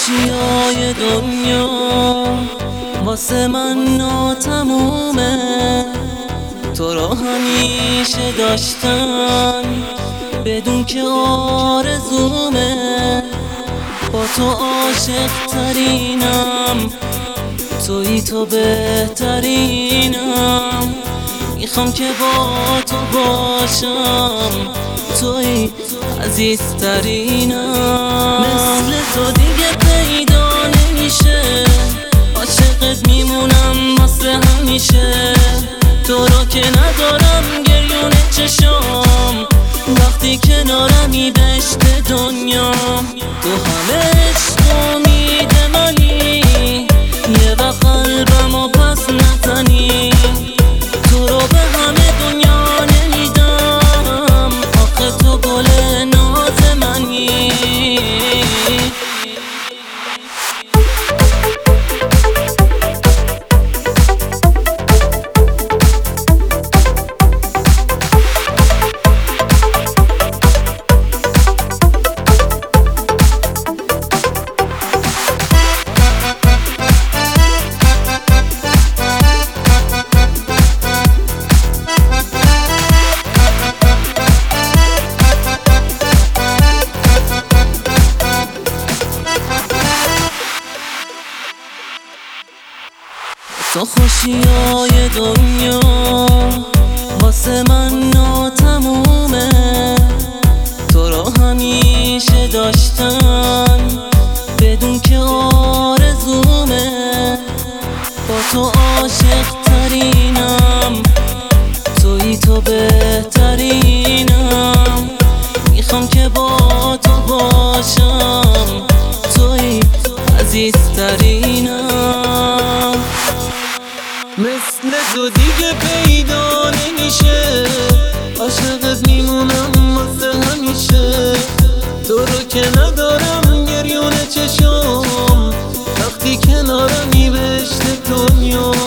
خوشیای دنیا واسه من ناتمومه، تو رو همیشه داشتم بدون که آرزومه. با تو عاشق ترینم، تویی تو بهترینم، میخوام که با تو باشم، تویی عزیزترینم. مثل تو دیگه پیدا نمیشه، عاشقت میمونم واسه همیشه. تو رو که ندارم گریون چشام، وقتی کنارمی بهشت دنیام. تو همه عشق امید منی، یه وقت قلبمو پس نزنی. تو رو به همه دنیا نمیدم، آخه تو گل ناز منی. تو خوشیای دنیا واسه من ناتمومه، تو رو همیشه داشتم بدون که آرزومه. با تو عاشق ترینم، تویی تو بهترینم، میخوام که با تو باشم، تویی عزیزترینم. مثل تو دیگه پیدا نمیشه، عاشقت میمونم واسه همیشه. تو رو که ندارم گریون چشام، وقتی کنارمی بهشت دنیا.